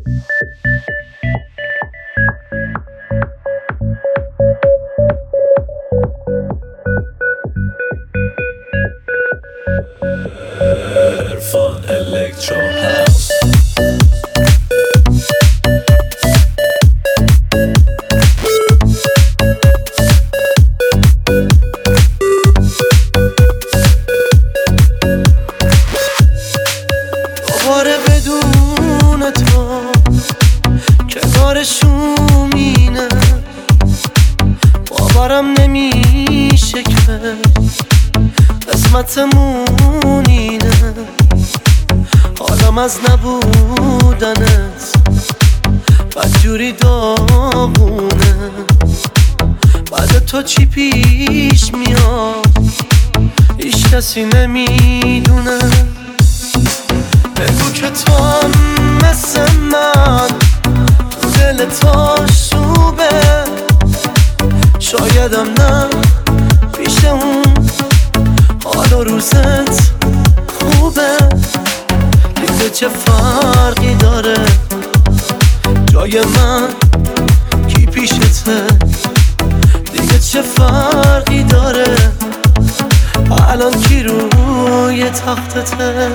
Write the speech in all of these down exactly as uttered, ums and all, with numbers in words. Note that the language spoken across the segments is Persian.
عرفان الکترو هاوس. دوباره بدون تو کنار شومینه، باورم نمیشه که قسمتمون اینه. حالم از نبودنت بدجوری داغونه. بعد تو چی پیش میاد هیچ کسی نمیدونه. بگو که تو هم مثل من تو دل تو شوبه، شایدم نه پیش اون حال و روزت خوبه. دیگه چه فرقی داره جای من کی پیشته؟ دیگه چه فرقی داره الان کی روی تختته؟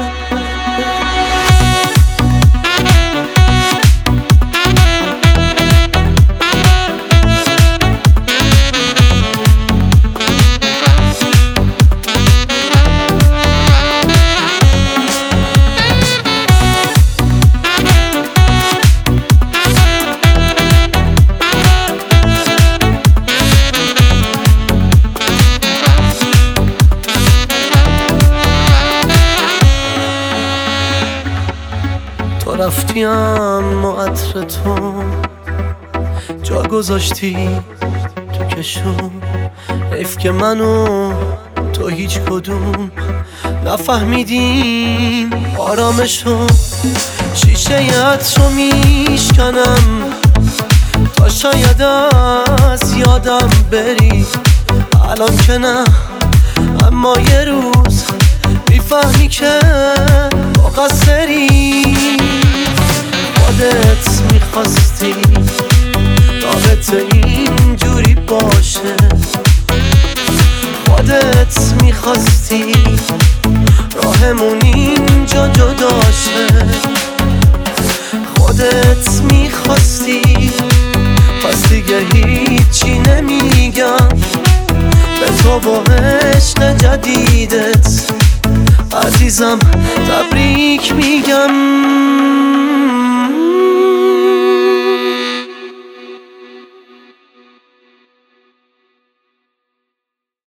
تو رفتی اما عطر تو جا گذاشتی تو کشون. حیف که منو تو هیچ کدوم نفهمیدیم آرامشو. شیشه عطر رو میشکنم تا شاید از یادم بری. الان که نه اما یه روز میفهمی که مقصری. خودت میخواستی رابطه اینجوری باشه، خودت میخواستی راهمون اینجا جداشه، خودت میخواستی. پس دیگه هیچی نمیگم به تو با عشق جدیدت عزیزم تبریک میگم.